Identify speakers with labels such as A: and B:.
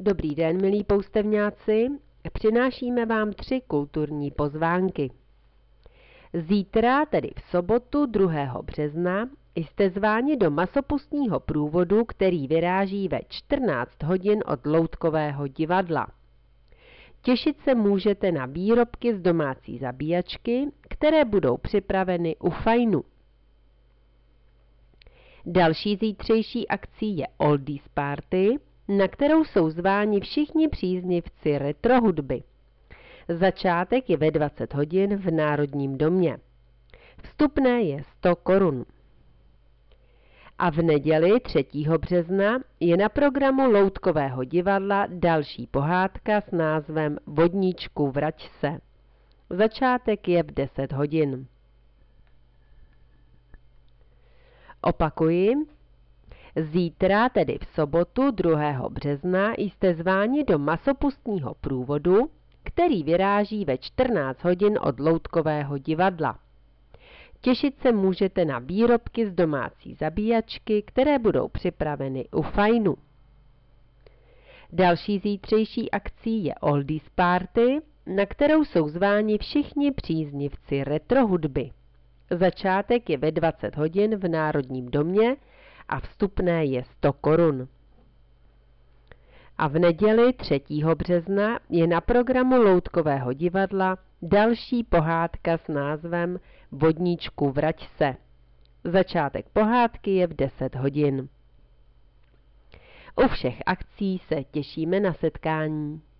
A: Dobrý den, milí poustevňáci. Přinášíme vám 3 kulturní pozvánky. Zítra, tedy v sobotu 2. března, jste zváni do masopustního průvodu, který vyráží ve 14 hodin od loutkového divadla. Těšit se můžete na výrobky z domácí zabíjačky, které budou připraveny u Fajnu. Další zítřejší akcí je Oldies Party, na kterou jsou zváni všichni příznivci retro hudby. Začátek je ve 20 hodin v Národním domě. Vstupné je 100 korun. A v neděli 3. března je na programu loutkového divadla další pohádka s názvem Vodníčku vrať se. Začátek je v 10 hodin. Opakuji, zítra, tedy v sobotu 2. března, jste zváni do masopustního průvodu, který vyráží ve 14 hodin od loutkového divadla. Těšit se můžete na výrobky z domácí zabíjačky, které budou připraveny u Fajnu. Další zítřejší akcí je Oldies Party, na kterou jsou zváni všichni příznivci retro hudby. Začátek je ve 20 hodin v Národním domě a vstupné je 100 korun. A v neděli 3. března je na programu loutkového divadla další pohádka s názvem Vodníčku vrať se. Začátek pohádky je v 10 hodin. U všech akcí se těšíme na setkání.